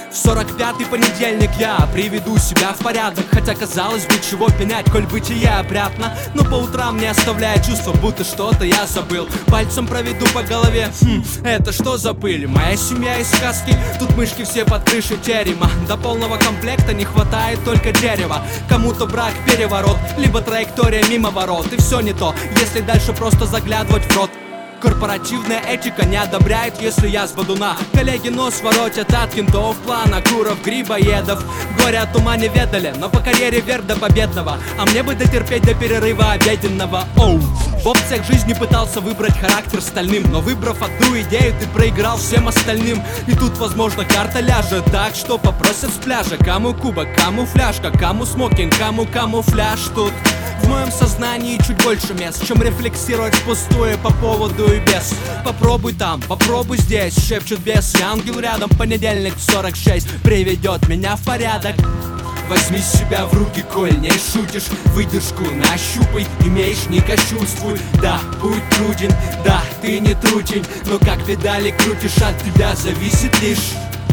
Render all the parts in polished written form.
В 45-й понедельник я приведу себя в порядок. Хотя казалось бы, чего пенять, коль бытие опрятно. Но по утрам не оставляет чувство, будто что-то я забыл. Пальцем проведу по голове, это что за пыль? Моя семья из сказки, тут мышки все под крышей терема. До полного комплекта не хватает только дерева. Кому-то брак переворот, либо траектория мимо ворот. И все не то, если дальше просто заглядывать в рот. Корпоративная этика не одобряет, если я с бодуна. Коллеги нос воротят от кентов, плана, куров, грибоедов. Горе от ума не ведали, но по карьере вверх до победного. А мне бы дотерпеть до перерыва обеденного. Оу. В опциях жизни пытался выбрать характер стальным, но выбрав одну идею, ты проиграл всем остальным. И тут, возможно, карта ляжет так, что попросят с пляжа. Кому кубок, кому фляжка, кому смокинг, кому камуфляж. Тут в моем сознании чуть больше мест, чем рефлексировать впустую по поводу и без. Попробуй там, попробуй здесь, шепчут бес. И ангел рядом, понедельник 46 приведет меня в порядок. Возьми себя в руки, коль не шутишь. Выдержку нащупай, имеешь, не кощунствуй. Да, будь труден, да, ты не трутень, но как педали крутишь, от тебя зависит лишь.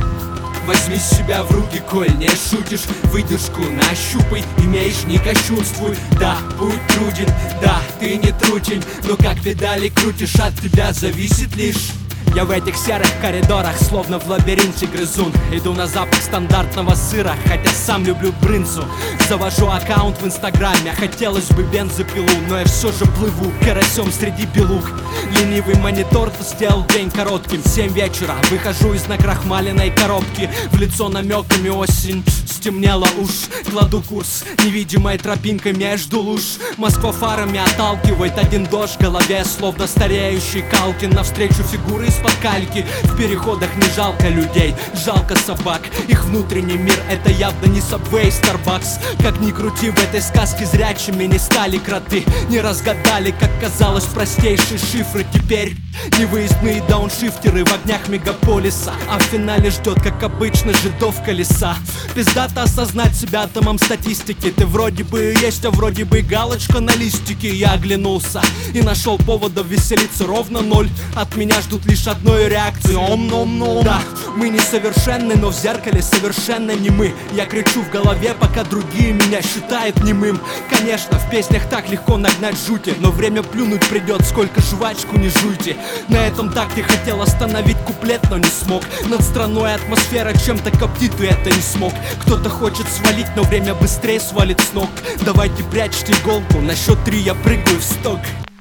Возьми себя в руки, коль не шутишь. Выдержку нащупай, имеешь, не кощунствуй. Да, будь труден, да, ты не трутень, но как педали крутишь, от тебя зависит лишь. Я в этих серых коридорах, словно в лабиринте грызун. Иду на запах стандартного сыра, хотя сам люблю брынзу. Завожу аккаунт в инстаграме, хотелось бы бензопилу, но я все же плыву карасем среди белуг. Ленивый монитор сделал день коротким. 7 вечера, выхожу из накрахмаленной коробки. В лицо намеками осень стемнела уж. Кладу курс невидимой тропинкой между луж. Москва фарами отталкивает, один дождь в голове, словно стареющий Калкин. Навстречу фигуры из-под кальки. В переходах не жалко людей, жалко собак. Их внутренний мир — это явно не Subway, Starbucks. Как ни крути, в этой сказке зрячими не стали кроты. Не разгадали, как казалось, простейшие шифры. Теперь невыездные дауншифтеры в огнях мегаполиса. А в финале ждет, как обычно, жидов колеса. Пиздато осознать себя атомом статистики. Ты вроде бы есть, а вроде бы галочка на листике. Я оглянулся и нашел поводов веселиться ровно ноль. От меня ждут лишь одной реакции. Ом-ном-ном. Да, мы несовершенны, но в зеркале совершенно не мы. Я кричу в голове, пока другие меня считают немым. Конечно, в песнях так легко нагнать жути, но время плюнуть придет, сколько жвачку не жуйте. На этом такте хотел остановить куплет, но не смог. Над страной атмосфера чем-то коптит, и это не смог. Кто-то хочет свалить, но время быстрее свалит с ног. Давайте прячьте иголку, на счет 3 я прыгаю в сток.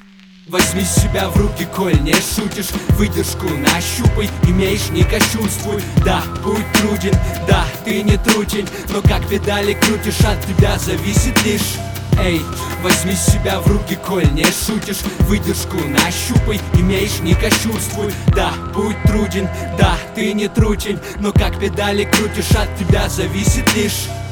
Возьми себя в руки, коль не шутишь. Выдержку нащупай, имеешь, не кощунствуй. Да, будь труден, да, ты не трутень, но как педали крутишь, от тебя зависит лишь. Эй, возьми себя в руки, коль не шутишь. Выдержку нащупай, имеешь, не кощунствуй. Да, будь труден, да, ты не трутень, но как педали крутишь, от тебя зависит лишь.